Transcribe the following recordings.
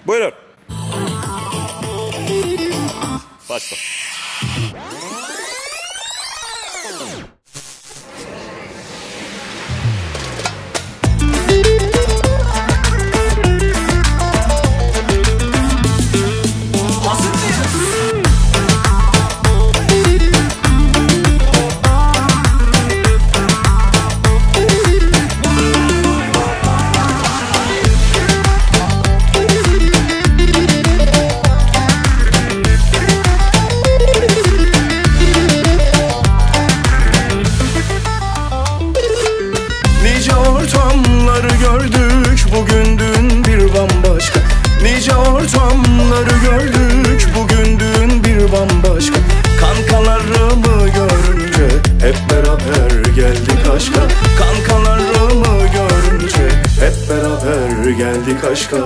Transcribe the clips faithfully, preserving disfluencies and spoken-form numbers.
Buyurun. Başla. Gördük bugün dün bir bambaşka. Nice ortamları gördük bugün dün bir bambaşka. Kankalarımı görünce hep beraber geldik aşka. Kankalarımı görünce hep beraber geldik aşka.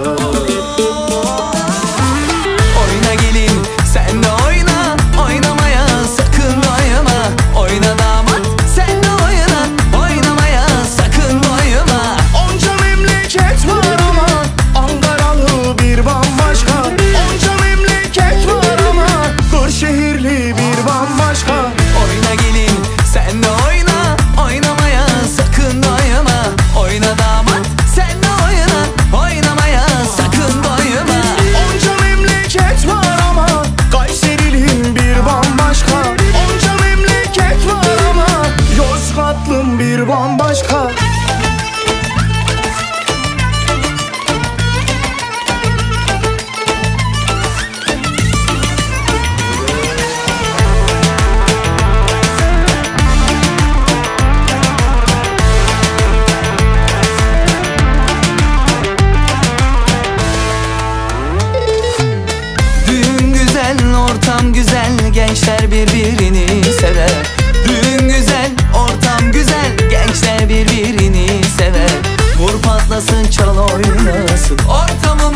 Oyna gelin sen de oyna, oynamaya sakın doyma. Oyna damat sen de oyna, oynamaya sakın doyma. Onca memleket var ama Ankaralı bir bambaşka. Onca memleket var ama Kırşehirli bir bambaşka. Oyna gelin sen de oyna, oynamaya sakın doyma. Oyna damat sen de oyna, oynamaya sakın doyma. Onca memleket var ama Kayserilim bir bambaşka. Onca memleket var ama Yozgatlım bir bambaşka. Ortam güzel, gençler birbirini sever. Düğün güzel, ortam güzel, gençler birbirini sever. Vur patlasın, çal oynasın, ortamı